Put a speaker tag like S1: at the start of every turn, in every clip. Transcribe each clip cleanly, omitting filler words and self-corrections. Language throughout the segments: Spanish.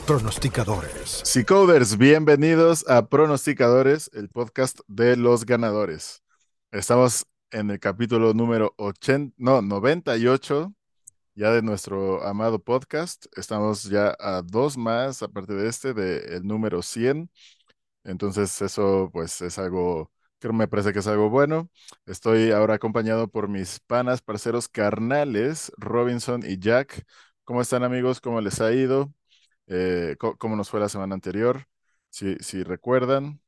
S1: pronosticadores.
S2: Seacoders, bienvenidos a Pronosticadores, el podcast de los ganadores. Estamos en el capítulo número 80, no, 98 ya de nuestro amado podcast. Estamos ya a dos más, aparte de este, del número 100. Entonces eso pues es algo, creo me parece que es algo bueno. Estoy ahora acompañado por mis panas, parceros carnales, Robinson y Jack. ¿Cómo están, amigos? ¿Cómo les ha ido? ¿Cómo nos fue la semana anterior? Si recuerdan,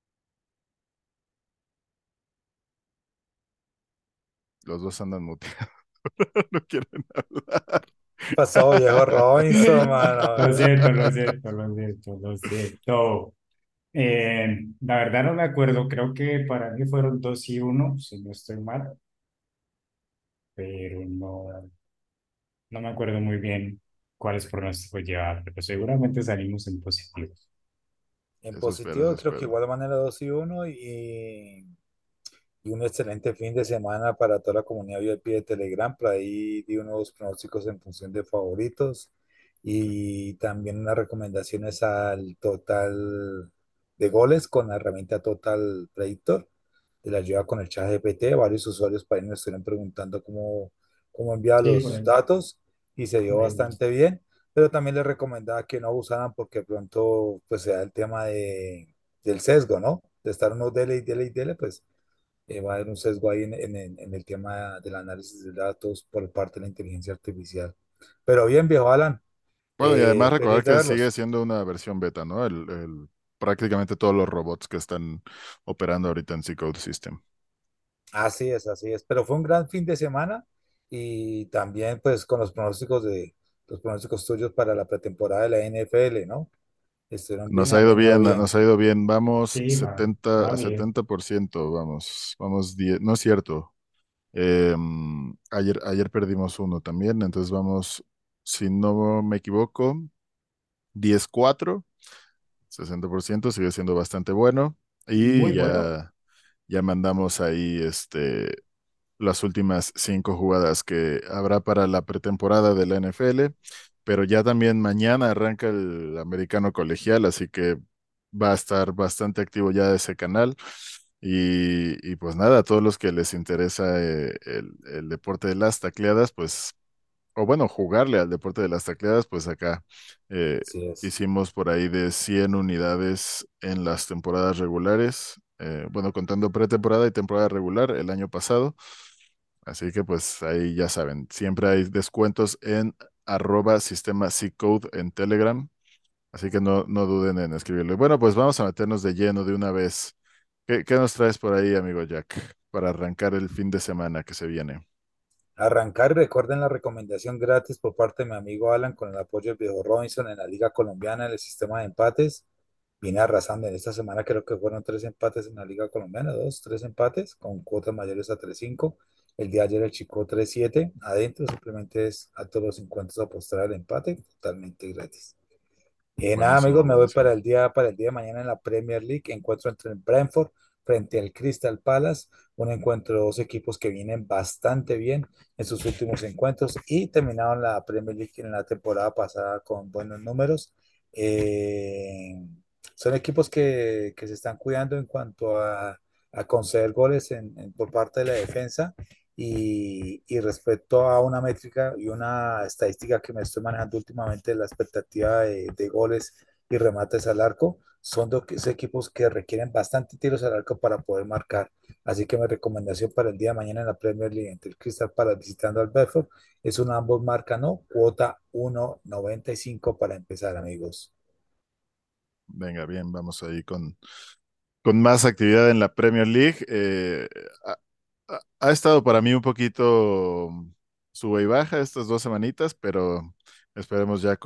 S2: los dos andan muteados, no quieren hablar.
S3: Pasó, viejo Robinson, mano.
S4: Lo siento, lo siento, lo siento, lo siento. La verdad no me acuerdo, creo que para mí fueron 2-1, si no estoy mal, pero no me acuerdo muy bien cuáles pronósticos llevar, pero seguramente salimos en positivos.
S3: En
S2: Eso espero, eso
S3: positivo, creo que
S2: espero.
S3: igual manera 2-1 y un excelente fin de semana para toda la comunidad VIP de Telegram. Por ahí di unos pronósticos en función de favoritos y también unas recomendaciones al total de goles con la herramienta Total Predictor de la ayuda con el chat GPT. Varios usuarios para ahí nos estuvieron preguntando cómo enviar
S4: Sí,
S3: los datos y se dio
S4: por ahí vi.
S3: bastante bien. Pero también les recomendaba que no abusaran porque de pronto pues se da el tema del sesgo, ¿no? De estar uno dele y dele y dele, pues va a haber un sesgo ahí en el tema del análisis de datos por parte de la inteligencia artificial. Pero bien, viejo Alan,
S2: Bueno, y además recordar
S3: feliz de
S2: que sigue
S3: verlos.
S2: siendo una versión beta, ¿no? Prácticamente todos los robots que están operando ahorita en C-Code System.
S3: Así es, así es. Pero fue un gran fin de semana y también pues con los pronósticos tuyos para la pretemporada de la NFL, ¿no? Estuvieron bien
S2: Nos
S3: y
S2: ha
S3: han
S2: ido
S3: venido
S2: bien,
S3: bien.
S2: nos ha ido bien. Vamos
S4: Sí, va
S2: 70,
S4: bien.
S2: 70%, vamos 10, no es cierto. Ayer perdimos uno también, entonces vamos, si no me equivoco, 10-4, 60% sigue siendo bastante bueno.
S4: Muy
S2: Y
S4: bueno.
S2: ya mandamos ahí las últimas 5 jugadas que habrá para la pretemporada de la NFL, pero ya también mañana arranca el americano colegial, así que va a estar bastante activo ya ese canal. Y pues nada, a todos los que les interesa el deporte de las tacleadas, pues, o bueno, jugarle al deporte de las tacleadas, pues acá eh,
S3: Así es.
S2: hicimos por ahí de 100 unidades en las temporadas regulares, bueno, contando pretemporada y temporada regular el año pasado. Así que pues ahí ya saben, siempre hay descuentos en @sistema C Code en Telegram. Así que no duden en escribirlo. Y bueno, pues vamos a meternos de lleno de una vez. ¿Qué nos traes por ahí, amigo Jack, para arrancar el fin de semana que se viene?
S3: Arrancar, recuerden la recomendación gratis por parte de mi amigo Alan con el apoyo del viejo Robinson en la Liga Colombiana en el sistema de empates. Viene arrasando en esta semana, creo que fueron tres empates en la Liga Colombiana, dos, tres empates con cuotas mayores a 3-5. El día de ayer el Chico 3-7 adentro, simplemente es a todos los encuentros apostar al empate, totalmente gratis. Nada,
S2: Buenísimo,
S3: amigos, me voy
S2: buenísimo.
S3: para el día de mañana en la Premier League. Encuentro entre el Brentford frente al Crystal Palace. Un encuentro de dos equipos que vienen bastante bien en sus últimos encuentros y terminaron la Premier League en la temporada pasada con buenos números. Eh, Son equipos que se están cuidando en cuanto a conceder goles por parte de la defensa y respecto a una métrica y una estadística que me estoy manejando últimamente, la expectativa de goles y remates al arco, son dos equipos que requieren bastante tiros al arco para poder marcar. Así que mi recomendación para el día de mañana en la Premier League entre el Crystal Palace visitando al Bedford es una ambos marcan, ¿no? Cuota 1.95 para empezar, amigos.
S2: Venga, bien, vamos ahí con más actividad en la Premier League. Ha, ha estado para mí un poquito sube y baja estas 2 semanitas, pero esperemos ya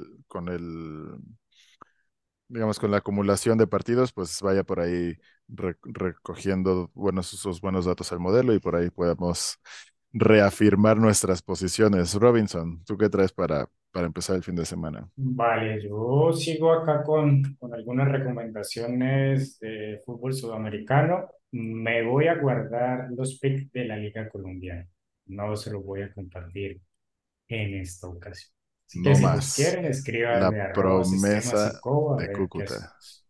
S2: digamos, con la acumulación de partidos, pues vaya por ahí recogiendo esos buenos datos al modelo y por ahí podamos reafirmar nuestras posiciones. Robinson, ¿tú qué traes para empezar el fin de semana?
S4: Vale, yo sigo acá con algunas recomendaciones de fútbol sudamericano. Me voy a guardar los picks de la Liga Colombiana. No se los voy a compartir en esta ocasión. Así que
S2: no
S4: si
S2: más.
S4: quieren,
S2: La
S4: escríbanle @sistema
S2: promesa
S4: Sicobo a
S2: de
S4: ver qué
S2: Cúcuta.
S4: hacemos.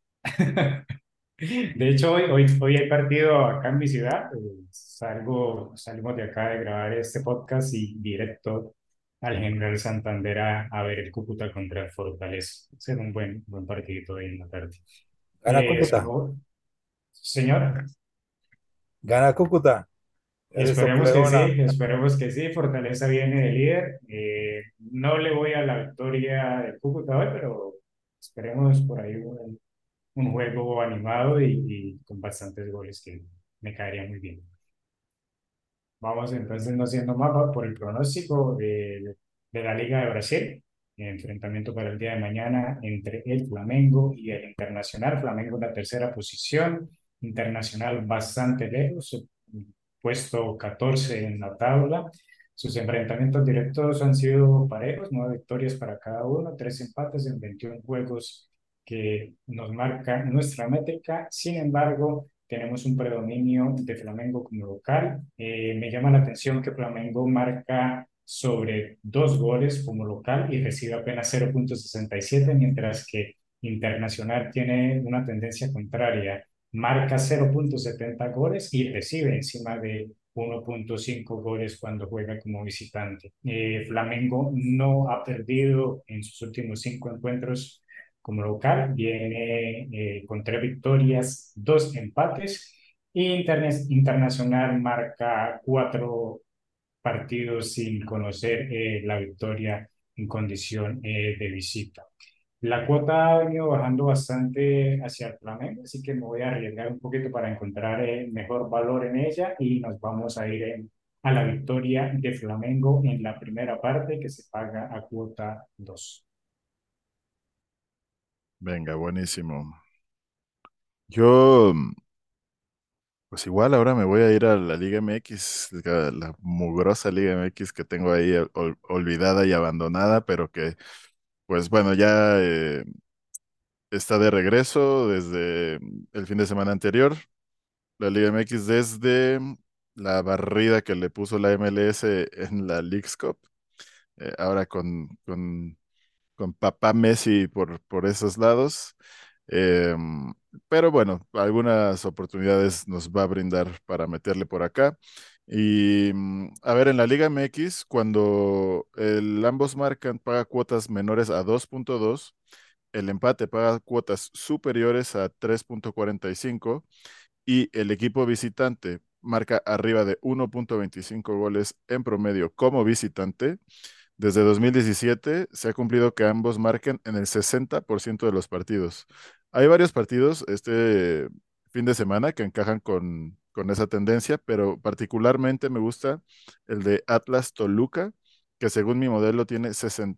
S4: De hecho, hoy hay partido acá en mi ciudad. Salimos de acá de grabar este podcast y directo al General Santander a ver el Cúcuta contra el Fortaleza. Será un buen partidito hoy en la tarde.
S3: Gana Cúcuta,
S4: Espero, señor,
S3: gana Cúcuta. Eres sopleona.
S4: esperemos que sí. Fortaleza viene de líder. No le voy a la victoria del Cúcuta hoy, pero esperemos por ahí un juego animado y con bastantes goles que me caería muy bien. Vamos entonces no siendo mapa por el pronóstico de la Liga de Brasil. Enfrentamiento para el día de mañana entre el Flamengo y el Internacional. Flamengo en la tercera posición, Internacional bastante lejos, puesto 14 en la tabla. Sus enfrentamientos directos han sido parejos, 9 victorias para cada uno, 3 empates en 21 juegos que nos marca nuestra métrica. Sin embargo, tenemos un predominio de Flamengo como local. Me llama la atención que Flamengo marca sobre 2 goles como local y recibe apenas 0,67, mientras que Internacional tiene una tendencia contraria, marca 0,70 goles y recibe encima de 1,5 goles cuando juega como visitante. Flamengo no ha perdido en sus últimos 5 encuentros como local, viene con 3 victorias, 2 empates, y Internacional marca 4 partidos sin conocer la victoria en condición de visita. La cuota ha venido bajando bastante hacia el Flamengo, así que me voy a arriesgar un poquito para encontrar mejor valor en ella y nos vamos a ir a la victoria de Flamengo en la primera parte que se paga a cuota 2.
S2: Venga, buenísimo. Yo, pues igual ahora me voy a ir a la Liga MX, la mugrosa Liga MX que tengo ahí olvidada y abandonada, pero que, pues bueno, ya está de regreso desde el fin de semana anterior. La Liga MX desde la barrida que le puso la MLS en la Leagues Cup, ahora con papá Messi por esos lados. Pero bueno, algunas oportunidades nos va a brindar para meterle por acá. Y a ver, en la Liga MX, cuando ambos marcan, paga cuotas menores a 2,2, el empate paga cuotas superiores a 3,45 y el equipo visitante marca arriba de 1,25 goles en promedio como visitante. Desde 2017 se ha cumplido que ambos marquen en el 60% de los partidos. Hay varios partidos este fin de semana que encajan con esa tendencia, pero particularmente me gusta el de Atlas Toluca, que según mi modelo tiene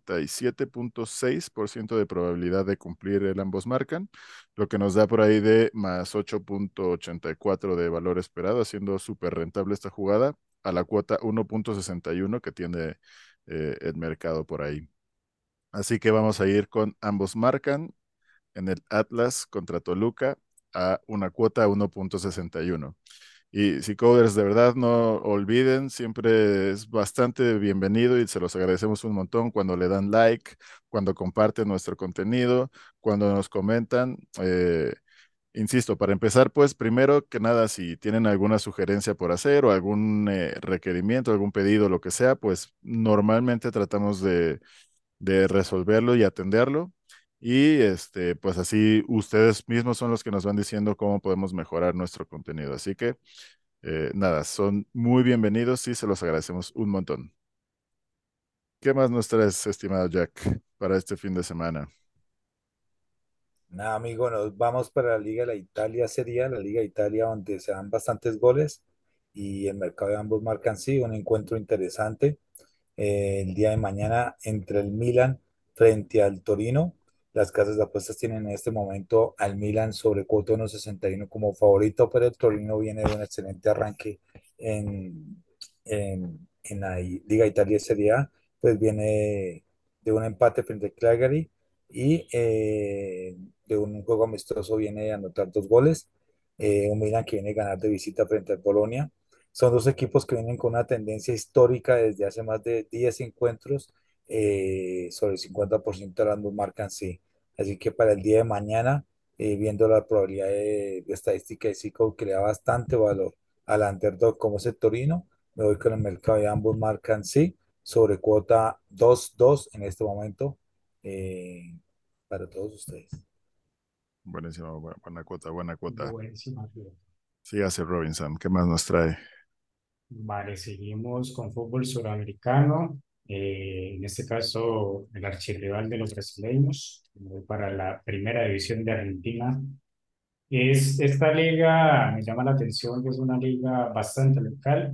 S2: 67,6% de probabilidad de cumplir el ambos marcan, lo que nos da por ahí de más 8,84 de valor esperado, haciendo súper rentable esta jugada a la cuota 1,61 que tiene el mercado por ahí. Así que vamos a ir con ambos marcan en el Atlas contra Toluca a una cuota 1,61. Y si coders, de verdad no olviden, siempre es bastante bienvenido y se los agradecemos un montón cuando le dan like, cuando comparten nuestro contenido, cuando nos comentan. Insisto, para empezar, pues primero que nada, si tienen alguna sugerencia por hacer o algún requerimiento, algún pedido, lo que sea, pues normalmente tratamos de resolverlo y atenderlo. Y pues así ustedes mismos son los que nos van diciendo cómo podemos mejorar nuestro contenido. Así que nada, son muy bienvenidos y se los agradecemos un montón. ¿Qué más nos traes, estimado Jack, para este fin de semana?
S3: Nada, amigo, nos vamos para la Liga de la Italia, sería la Liga de Italia donde se dan bastantes goles y el mercado de ambos marcan sí, un encuentro interesante el día de mañana entre el Milan frente al Torino. Las casas de apuestas tienen en este momento al Milan sobre cuota 1,61 como favorito, pero el Torino viene de un excelente arranque en, en la Liga Italia Serie A, pues viene de un empate frente al Cagliari y de un juego amistoso viene a anotar 2 goles. Un Milan que viene a ganar de visita frente al Bolonia. Son dos equipos que vienen con una tendencia histórica desde hace más de 10 encuentros sobre el 50% de las dos marcan sí. Así que para el día de mañana, viendo la probabilidad de estadística de Zico, que le da bastante valor al underdog como es el Torino, me voy con el mercado de ambos marcan sí, sobre cuota 2-2 en este momento, eh, para todos ustedes.
S2: Buenísimo, buena cuota, buena cuota.
S4: Buenísima.
S2: Sí, hace Robinson. ¿Qué más nos trae?
S4: Vale, seguimos con fútbol suramericano. En este caso, el archirrival de los brasileños, para la primera división de Argentina. Esta liga me llama la atención, que es una liga bastante local.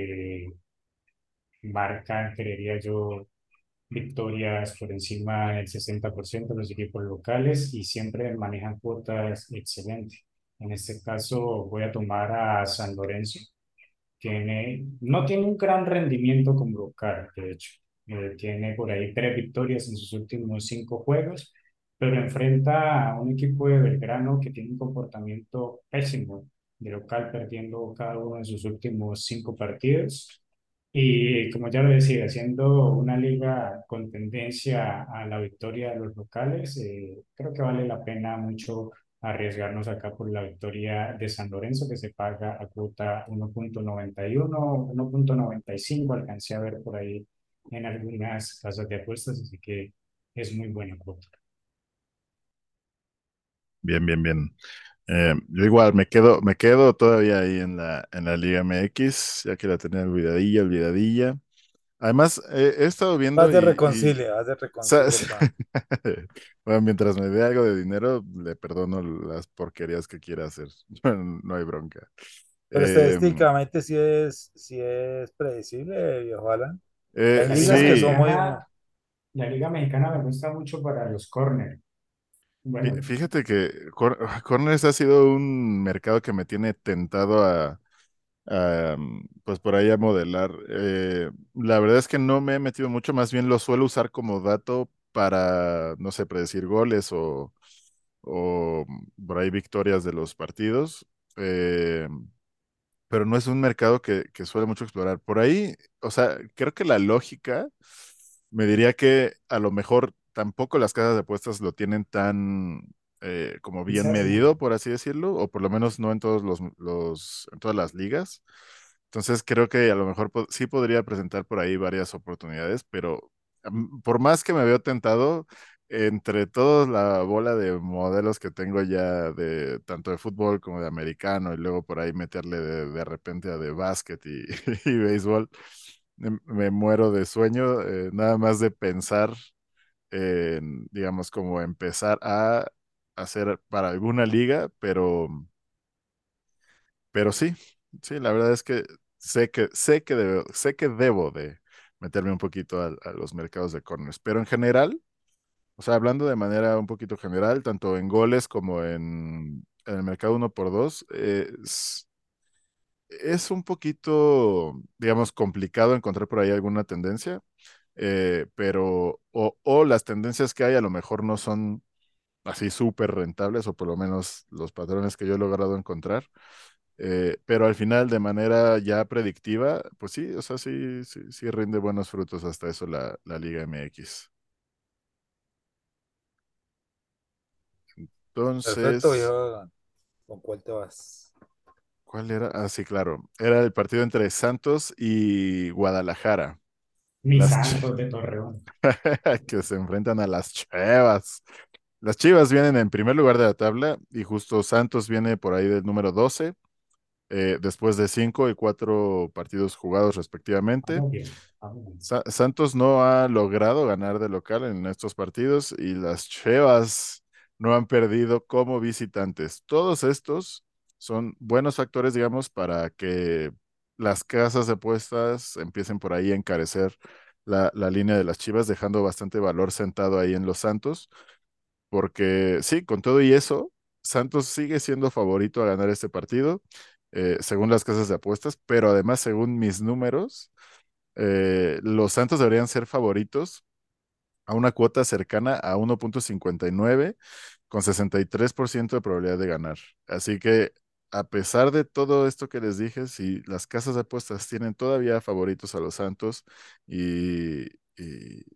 S4: Marcan, creería yo, victorias por encima del 60% de los equipos locales y siempre manejan cuotas excelentes. En este caso, voy a tomar a San Lorenzo. No tiene un gran rendimiento como local, de hecho. Tiene por ahí 3 victorias en sus últimos 5 juegos, pero enfrenta a un equipo de Belgrano que tiene un comportamiento pésimo de local, perdiendo cada uno de sus últimos 5 partidos. Y como ya lo decía, siendo una liga con tendencia a la victoria de los locales, creo que vale la pena mucho arriesgarnos acá por la victoria de San Lorenzo, que se paga a cuota 1.91, 1.95, alcancé a ver por ahí en algunas casas de apuestas, así que es muy buena cuota.
S2: Bien, bien, bien. Yo igual me quedo todavía ahí en la Liga MX, ya que la tenía olvidadilla, olvidadilla. Además, he estado viendo
S3: Vas de
S2: sa-
S3: reconcilia, pa.
S2: bueno, mientras me dé algo de dinero, le perdono las porquerías que quiera hacer. No hay bronca.
S3: Pero
S2: Eh,
S3: estadísticamente sí es predecible, viejo Alan. Hay
S4: La
S3: ligas
S4: Liga
S3: que son
S2: sí,
S3: muy...
S4: Mexicana, la Liga Mexicana me gusta mucho para los corners. Bueno,
S2: fíjate que Corners ha sido un mercado que me tiene tentado pues por ahí a modelar. La verdad es que no me he metido mucho, más bien lo suelo usar como dato para, no sé, predecir goles o por ahí victorias de los partidos. Eh, pero no es un mercado que suele mucho explorar. Por ahí, o sea, creo que la lógica me diría que a lo mejor tampoco las casas de apuestas lo tienen tan como bien
S4: quizás no.
S2: medido, por así decirlo, o por lo menos no en todos en todas las ligas. Entonces creo que a lo mejor sí podría presentar por ahí varias oportunidades, pero por más que me veo tentado, entre todos la bola de modelos que tengo ya de tanto de fútbol como de americano y luego por ahí meterle de repente a de básquet y, y béisbol, me muero de sueño, nada más de pensar en, digamos, como empezar a hacer para alguna liga, pero sí, sí, la verdad es que sé que debo de meterme un poquito a los mercados de corners, pero en general, o sea, hablando de manera un poquito general, tanto en goles como en el mercado uno por dos, es un poquito, digamos, complicado encontrar por ahí alguna tendencia, pero o las tendencias que hay a lo mejor no son así súper rentables, o por lo menos los patrones que yo he logrado encontrar. Pero al final, de manera ya predictiva, pues sí, o sea, sí, sí, sí rinde buenos frutos hasta eso la Liga MX.
S3: Perfecto,
S2: Entonces,
S3: viejo Alan. ¿Con cuál te vas?
S2: ¿cuál era? Ah, sí, claro. Era el partido entre Santos y Guadalajara.
S4: Mi
S2: Las
S4: Santos de Torreón.
S2: que se enfrentan a las Chivas. Las Chivas vienen en primer lugar de la tabla y justo Santos viene por ahí del número 12, después de 5 y 4 partidos jugados respectivamente.
S4: Vamos bien, vamos bien.
S2: Santos no ha logrado ganar de local en estos partidos y las Chivas no han perdido como visitantes. Todos estos son buenos factores, digamos, para que las casas de apuestas empiecen por ahí a encarecer la línea de las Chivas, dejando bastante valor sentado ahí en los Santos, porque sí, con todo y eso, Santos sigue siendo favorito a ganar este partido, según las casas de apuestas, pero además, según mis números, los Santos deberían ser favoritos a una cuota cercana a 1.59 con 63% de probabilidad de ganar. Así que a pesar de todo esto que les dije, si las casas de apuestas tienen todavía favoritos a los Santos y, y,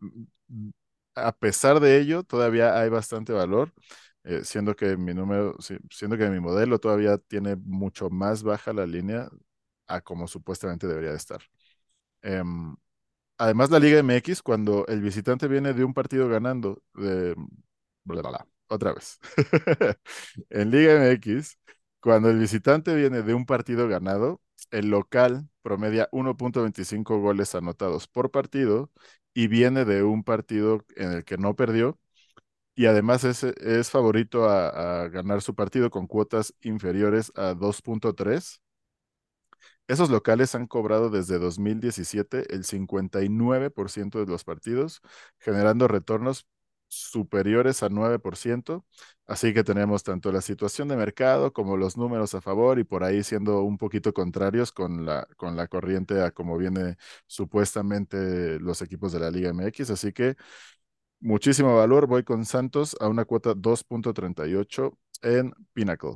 S2: a pesar de ello, todavía hay bastante valor, siendo que mi número, siendo que mi modelo todavía tiene mucho más baja la línea a como supuestamente debería de estar. Em, Además, la Liga MX, cuando el visitante viene de un partido ganando, bla, bla, bla, otra vez. En Liga MX, cuando el visitante viene de un partido ganado, el local promedia 1.25 goles anotados por partido y viene de un partido en el que no perdió y además es favorito a ganar su partido con cuotas inferiores a 2.3. Esos locales han cobrado desde 2017 el 59% de los partidos, generando retornos superiores a 9%. Así que tenemos tanto la situación de mercado como los números a favor y por ahí siendo un poquito contrarios con la corriente a cómo viene supuestamente los equipos de la Liga MX. Así que muchísimo valor. Voy con Santos a una cuota 2.38 en Pinnacle.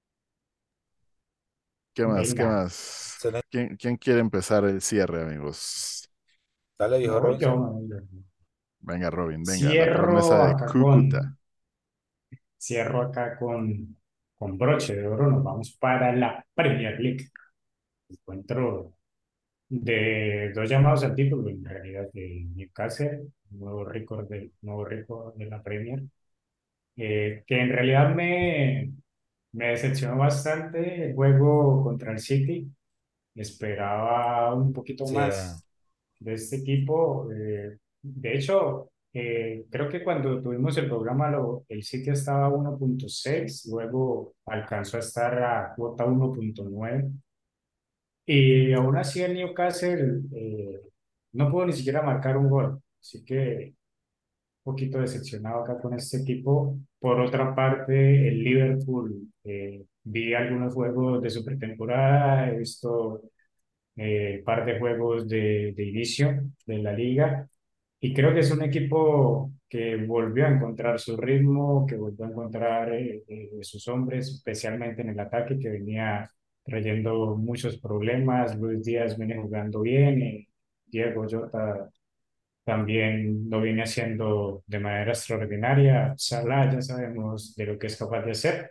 S2: ¿Qué más? ¿Qué
S4: Venga,
S2: más?
S3: Excelente.
S2: ¿Quién quiere empezar el cierre, amigos?
S3: Dale,
S4: me
S3: dijo
S4: voy yo,
S3: Robinson.
S4: me voy yo.
S2: Venga, Robin, venga, la promesa
S4: Cierro
S2: de
S4: acá
S2: Cúcuta.
S4: cierro acá con broche de oro. Nos vamos para la Premier League. Encuentro de dos llamados al título, en realidad, de Newcastle, nuevo récord de la Premier, que en realidad me decepcionó bastante el juego contra el City. Esperaba un poquito
S3: Sí,
S4: más de este equipo. De hecho, creo que cuando tuvimos el programa, el City estaba a 1.6, luego alcanzó a estar a cuota 1.9. Y aún así el Newcastle no pudo ni siquiera marcar un gol. Así que un poquito decepcionado acá con este equipo. Por otra parte, el Liverpool, vi algunos juegos de su pretemporada, he visto par de juegos de inicio de la liga y creo que es un equipo que volvió a encontrar su ritmo, que volvió a encontrar sus hombres, especialmente en el ataque que venía trayendo muchos problemas. Luis Díaz viene jugando bien, Diego Jota también lo viene haciendo de manera extraordinaria. Salah ya sabemos de lo que es capaz de hacer.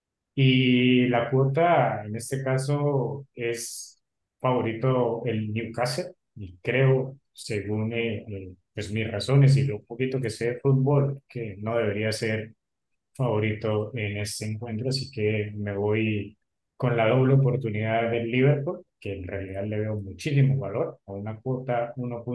S4: Y la cuota, en este caso, es favorito el Newcastle. Y creo, según pues mis razones y lo poquito que sé de fútbol, que no debería ser favorito en este encuentro. Así que me voy con la doble oportunidad del Liverpool, que en realidad le veo muchísimo valor, a una cuota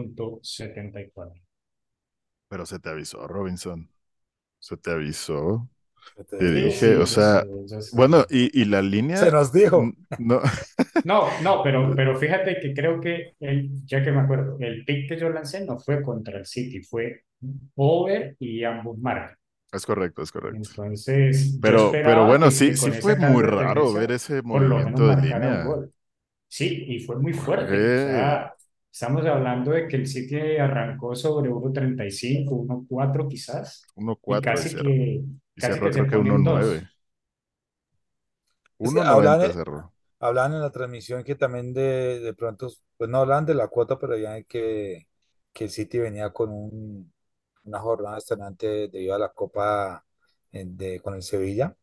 S4: 1.74.
S2: Pero se te avisó, Robinson. Se te avisó.
S3: ¿qué te
S2: Te
S4: Sí,
S3: digo?
S2: dije, o
S4: sí, yo sé,
S2: sea,
S4: yo sé.
S2: bueno, y la
S3: Se
S2: línea,
S3: nos dijo.
S2: no,
S4: No, no, pero fíjate que creo que ya que me acuerdo, el pick que yo lancé no fue contra el City, fue over y ambos marcan.
S2: es correcto, es correcto.
S4: Entonces, yo
S2: Pero
S4: esperaba
S2: bueno,
S4: que
S2: sí
S4: con
S2: fue
S4: ese
S2: muy
S4: cambio de
S2: raro ver
S4: tendencia,
S2: ese
S4: por lo menos
S2: movimiento de
S4: marcara un
S2: línea.
S4: gol. Sí, y fue muy fuerte. O
S2: Fue
S4: sea, estamos hablando de que el City arrancó sobre 1.35, 1.4 quizás,
S2: uno
S4: y
S2: cuatro y
S4: casi
S2: cerró
S4: que se
S2: creo que uno
S4: ponen
S2: nueve,
S4: dos.
S3: Es que
S2: 1.90 cerró.
S3: hablaban en la transmisión que también de pronto, pues no hablaban de la cuota, pero ya que el City venía con una jornada estrenante debido a la Copa con el Sevilla,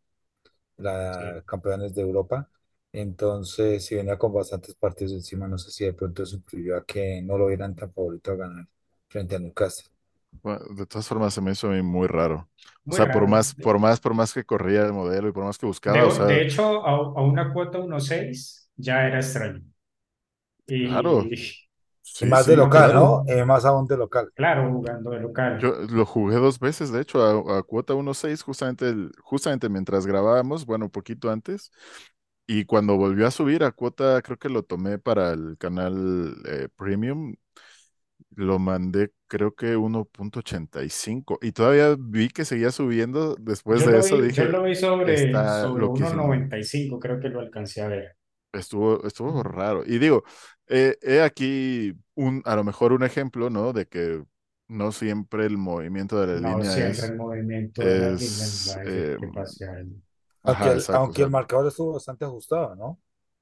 S3: la
S4: Sí.
S3: campeones de Europa. Entonces, si venía con bastantes partidos encima, no sé si de pronto eso influyó a que no lo vieran tan favorito a ganar frente a Newcastle.
S2: Bueno, de todas formas se me hizo a mí muy raro. O
S4: Muy
S2: sea,
S4: raro.
S2: por más que corría el modelo y por más que buscaba, o
S4: De
S2: sea,
S4: hecho, a una cuota 1.6 ya era extraño.
S2: claro,
S4: Y
S3: Y
S2: sí,
S3: más de
S2: sí,
S3: local,
S4: aunque,
S2: claro.
S3: ¿no? Más aún de local.
S4: claro, jugando de local.
S2: Yo lo jugué dos veces, de hecho, a cuota 1.6, justamente, justamente mientras grabábamos, bueno, un poquito antes, y cuando volvió a subir a cuota, creo que lo tomé para el canal Premium, lo mandé creo que 1.85 y todavía vi que seguía subiendo después de eso,
S4: Yo
S2: dije,
S4: lo vi
S2: está
S4: sobre
S2: loquísimo.
S4: 1.95, creo que lo alcancé a ver.
S2: Estuvo raro. Y digo, he aquí a lo mejor un ejemplo, ¿no? De que no siempre el movimiento de la
S4: No
S2: línea
S4: siempre el movimiento de la línea nos va
S2: es,
S4: a decir qué pase ahí.
S2: ajá, exacto. O
S3: Aunque
S2: sea,
S3: el marcador estuvo bastante ajustado, ¿no?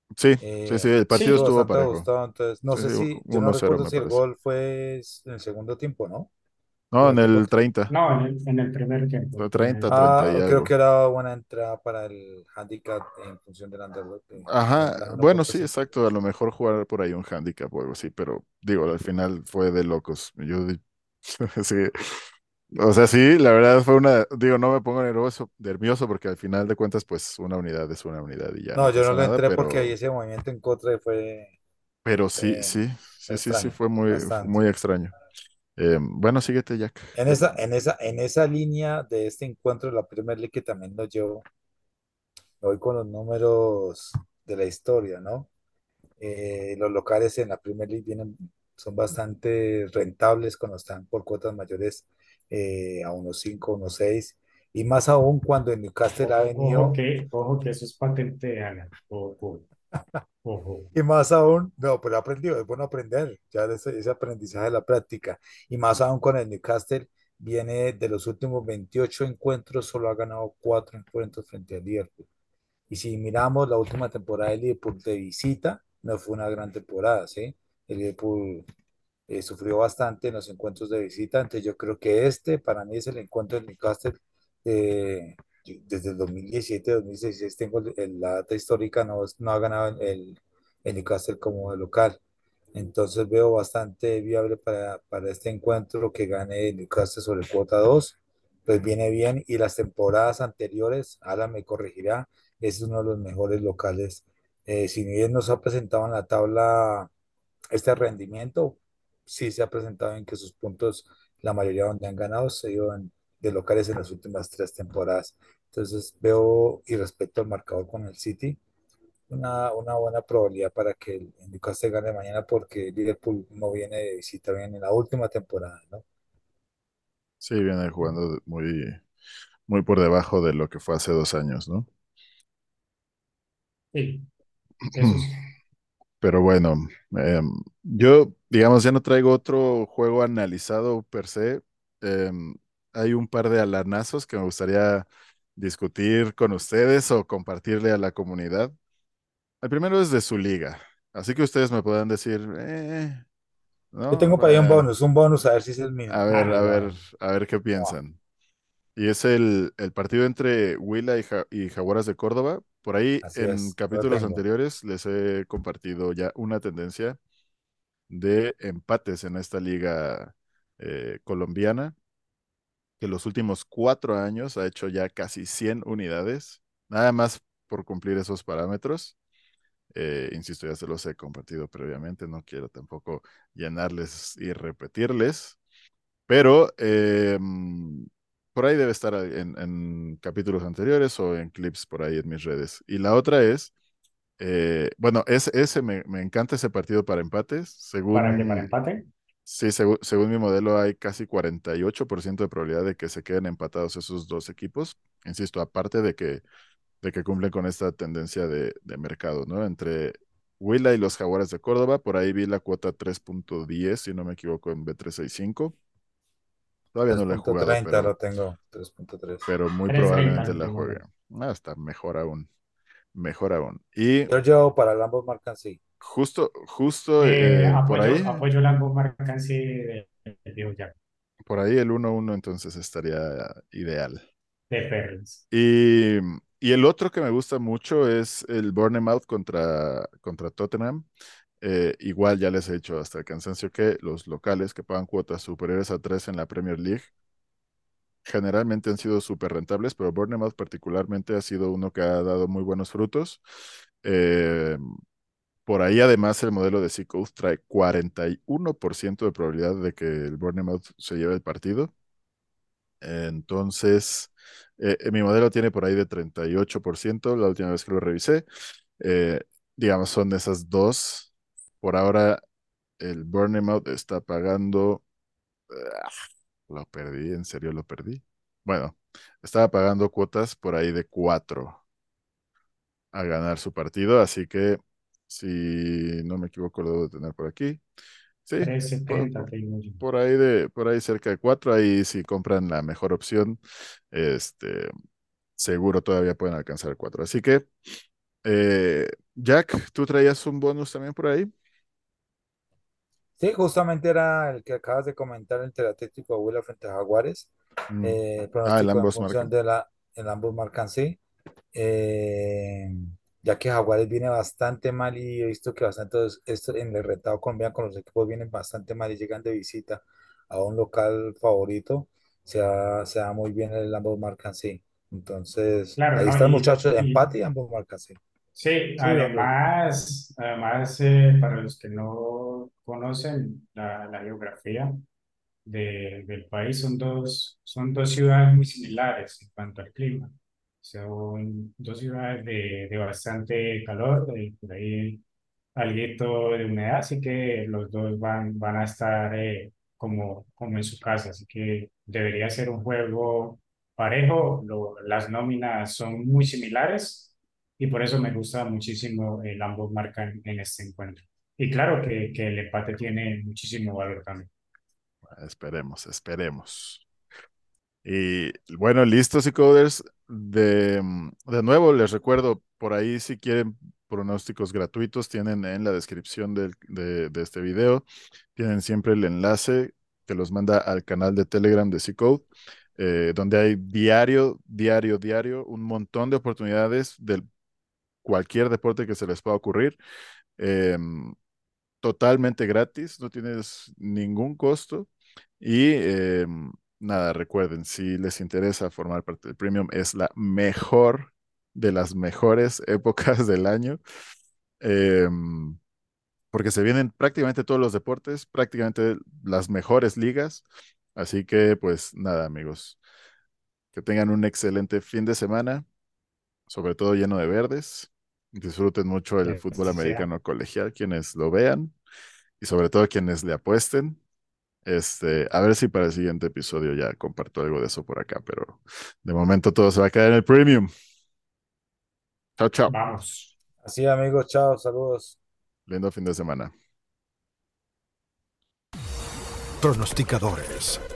S2: Sí, sí, sí, el partido
S3: Sí, fue
S2: estuvo
S3: bastante
S2: parejo.
S3: ajustado. Entonces, no
S2: Sí,
S3: sé
S2: sí,
S3: si, yo no
S2: 1-0
S3: recuerdo
S2: me
S3: si el
S2: parece.
S3: gol fue en el segundo tiempo, ¿no?
S2: No,
S3: O
S2: en
S3: el tiempo.
S2: el 30,
S4: No, en el primer tiempo.
S2: 30, 30 y
S3: Creo
S2: algo.
S3: que era buena entrada para el handicap en función del underdog.
S2: Ajá,
S3: Gana
S2: bueno, sí,
S3: 1.5
S2: exacto, a lo
S3: goles.
S2: mejor jugar por ahí un handicap o algo así, pero digo, al final fue de locos. Sí, o sea, sí, la verdad fue digo, no me pongo nervioso porque al final de cuentas, pues una unidad es una unidad y ya
S3: No,
S2: no
S3: yo no
S2: pasa
S3: le
S2: nada,
S3: entré porque ahí ese movimiento en contra
S2: pero sí,
S3: fue
S2: sí, sí, sí, sí,
S3: extraño,
S2: fue fue
S3: bastante.
S2: muy extraño. Bueno, síguete, Jack.
S3: En esa línea de este encuentro de la Premier League que también lo llevo, me voy con los números de la historia, ¿no? Los locales en la Premier League son bastante rentables cuando están por cuotas mayores a 1.5, 1.6, y más aún cuando en Newcastle ha venido,
S4: Ojo que eso es patente de Ana. Ojo, ojo.
S3: y más aún, no, pero he aprendido, es bueno aprender, ya ese aprendizaje de la práctica, y más aún con el Newcastle viene de los últimos 28 encuentros, solo ha ganado 4 encuentros frente al Liverpool. Y si miramos la última temporada de Liverpool de visita, no fue una gran temporada, ¿sí? El Liverpool sufrió bastante en los encuentros de visita, entonces yo creo que este para mí es el encuentro del Newcastle. Desde el 2017-2016 tengo la data histórica, no ha ganado el Newcastle como de local. Entonces veo bastante viable para este encuentro que gane el Newcastle sobre cuota 2, pues viene bien, y las temporadas anteriores, Alan me corregirá, es uno de los mejores locales. Si bien nos ha presentado en la tabla este rendimiento, sí se ha presentado en que sus puntos, la mayoría donde han ganado, se iban de locales en las últimas 3 temporadas. Entonces veo, y respecto al marcador con el City, una buena probabilidad para que el Newcastle gane mañana, porque Liverpool no viene de visita, viene en la última temporada, ¿no?
S2: Sí, viene jugando muy, muy por debajo de lo que fue hace 2 años, ¿no?
S4: Sí, eso sí.
S2: Pero bueno, yo, digamos, ya no traigo otro juego analizado per se. Hay un par de alanazos que me gustaría discutir con ustedes o compartirle a la comunidad. El primero es de su liga, así que ustedes me puedan decir,
S3: Yo
S2: ¿no?
S3: tengo para ahí un bonus, a ver si es el mío.
S2: A ver, a
S4: Dale,
S2: ver,
S4: va.
S2: a ver qué
S3: Vamos
S2: piensan. Y es el partido entre Huila y Jaguaras de Córdoba. Por ahí
S3: Así
S2: en
S3: es, yo lo
S2: capítulos
S3: tengo.
S2: anteriores les he compartido ya una tendencia de empates en esta liga colombiana, que los últimos 4 años ha hecho ya casi 100 unidades, nada más por cumplir esos parámetros. Insisto, ya se los he compartido previamente, no quiero tampoco llenarles y repetirles, pero por ahí debe estar en capítulos anteriores o en clips por ahí en mis redes. Y la otra es, bueno, ese me encanta ese partido para empates.
S4: ¿Para qué? ¿Para empate?
S2: Sí, según mi modelo hay casi 48% de probabilidad de que se queden empatados esos dos equipos. Insisto, aparte de que cumplen con esta tendencia de mercado, ¿no? Entre Huila y los Jaguares de Córdoba, por ahí vi la cuota 3.10, si no me equivoco, en B365. Todavía
S3: tres
S2: no la he
S3: punto
S2: jugado,
S3: treinta lo tengo, 3.3.
S2: pero muy
S4: 3.30
S2: probablemente
S4: lo
S2: la
S4: tengo
S2: juegue.
S4: yo.
S2: Está mejor aún, mejor aún. Y
S3: Yo llevo para el ambos marcan sí.
S2: justo por ahí,
S4: Apoyo la ambos marcan sí del viejo Jack,
S2: por ahí el 1-1 entonces estaría ideal.
S4: de Perlis.
S2: Y el otro que me gusta mucho es el Bournemouth contra Tottenham. Igual ya les he dicho hasta el cansancio que los locales que pagan cuotas superiores a 3 en la Premier League generalmente han sido súper rentables, pero Bournemouth particularmente ha sido uno que ha dado muy buenos frutos. Eh, por ahí además el modelo de Seacoast trae 41% de probabilidad de que el Bournemouth se lleve el partido. Entonces, mi modelo tiene por ahí de 38% la última vez que lo revisé. Eh, digamos, son esas dos. Por ahora, el Bournemouth está pagando. ah, lo perdí, en serio lo perdí. Bueno, estaba pagando cuotas por ahí de 4 a ganar su partido, así que si no me equivoco, lo debo de tener por aquí. Sí,
S4: Tres
S2: por,
S4: setenta
S2: por-
S4: tengo yo.
S2: por ahí cerca de 4, ahí si compran la mejor opción, este, seguro todavía pueden alcanzar 4. Así que Jack, ¿tú traías un bonus también por ahí?
S3: Sí, justamente era el que acabas de comentar entre el Atlético de Huila frente a Jaguares.
S2: Mm. Ah, el
S3: Pronóstico en
S2: ambos
S3: función
S2: marcan.
S3: de el ambos marcan sí. Eh, ya que Jaguares viene bastante mal y he visto que bastante esto en el retado colombiano con los equipos vienen bastante mal y llegan de visita a un local favorito. Se da muy bien el ambos marcan sí. Entonces,
S4: Claro,
S3: ahí
S4: ¿no?
S3: están muchachos, empate y ambos marcan sí.
S4: Sí,
S3: Sí, hombre.
S4: además para los que no conocen la geografía del país, son dos ciudades muy similares en cuanto al clima. Son dos ciudades de bastante calor, por ahí alguito de humedad, así que los dos van a estar como en su casa, así que debería ser un juego parejo. Las nóminas son muy similares y por eso me gusta muchísimo el ambos marcan en este encuentro. Y claro que el empate tiene muchísimo valor también.
S2: Esperemos, esperemos. Y bueno, listos y coders. De nuevo, les recuerdo, por ahí si quieren pronósticos gratuitos, tienen en la descripción de este video, tienen siempre el enlace que los manda al canal de Telegram de C-Code, donde hay diario, un montón de oportunidades de cualquier deporte que se les pueda ocurrir. em, Totalmente gratis, no tienes ningún costo. Y nada, recuerden, si les interesa formar parte del Premium, es la mejor de las mejores épocas del año, em, porque se vienen prácticamente todos los deportes, prácticamente las mejores ligas. Así que, pues nada, amigos, que tengan un excelente fin de semana, sobre todo lleno de verdes. Disfruten mucho el
S4: Que
S2: fútbol
S4: así sea.
S2: americano colegial, quienes lo vean y sobre todo quienes le apuesten. A ver si para el siguiente episodio ya comparto algo de eso por acá, pero de momento todo se va a quedar en el premium. Chao, chao.
S4: Vamos.
S3: Así, amigos, chao, saludos.
S2: Lindo fin de semana.
S1: Pronosticadores